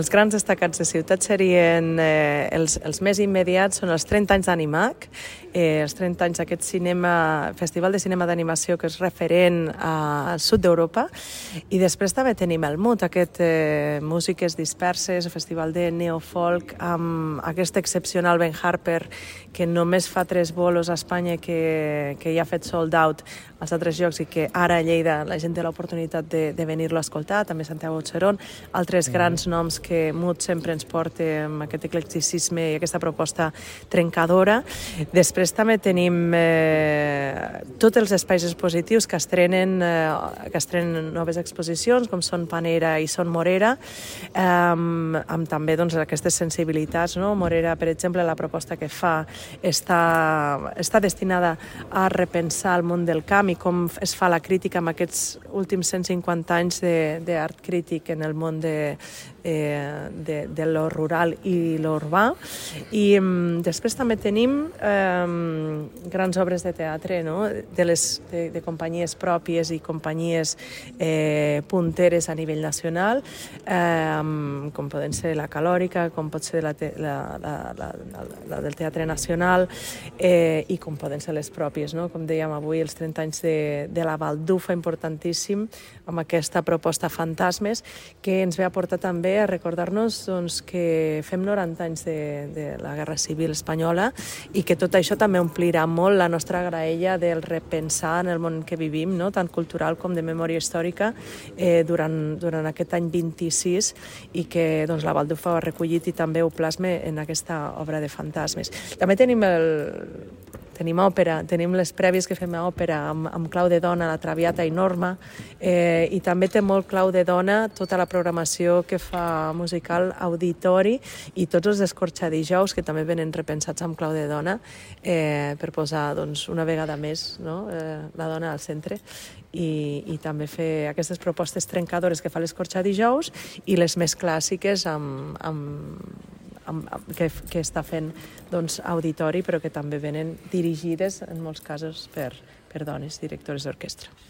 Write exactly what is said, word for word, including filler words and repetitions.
Els grans destacats de ciutat serien eh, els, els més immediats, són els trenta anys d'Animac, eh, els trenta anys d'aquest cinema, festival de cinema d'animació que és referent a, al sud d'Europa, i després també tenim el MUT, aquest eh, Músiques Disperses, el festival de neofolk, amb aquest excepcional Ben Harper, que només fa tres bolos a Espanya, que, que ja ha fet sold out als altres llocs i que ara a Lleida la gent té l'oportunitat de, de venir-lo a escoltar, també Santiago Otxerón, altres mm. grans noms que MUT sempre ens porta amb aquest eclecticisme i aquesta proposta trencadora. Després també tenim eh, tots els espais expositius que estrenen, eh, que estrenen noves exposicions, com són Panera i Son Morera, eh, amb, amb també doncs, aquestes sensibilitats. No? Morera, per exemple, la proposta que fa està, està destinada a repensar el món del camp i com es fa la crítica amb aquests últims cent cinquanta anys d'art crític en el món de, eh, de, de lo rural i lo urbà. I um, després també tenim um, grans obres de teatre, no? de, les, de, de companyies pròpies i companyies eh, punteres a nivell nacional, eh, com poden ser la Calòrica, com pot ser la, la, la, la, la, la del Teatre Nacional, eh, i com poden ser les pròpies, no? Com dèiem avui, els trenta anys de, de la Baldufa, importantíssim, amb aquesta proposta Fantasmes, que ens ve a portar també a recordar-nos doncs, que fem noranta anys de, de la Guerra Civil Espanyola i que tot això també omplirà molt la nostra graella del repensar en el món que vivim, no? Tant cultural com de memòria històrica, eh, durant, durant aquest any vint-i-sis, i que doncs, la Baldufa ho ha recollit i també ho plasma en aquesta obra de Fantasmes. També tenim el Tenim òpera, tenim les prèvies que fem a òpera amb, amb clau de dona, la Traviata i Norma, eh, i també té molt clau de dona tota la programació que fa musical Auditori i tots els escorxadijous que també venen repensats amb clau de dona, eh, per posar doncs, una vegada més, no? eh, la dona al centre, i, i també fer aquestes propostes trencadores que fa l'escorxadijous i les més clàssiques amb, amb Que, que està fent doncs, auditori, però que també venen dirigides en molts casos per, per dones, directores d'orquestra.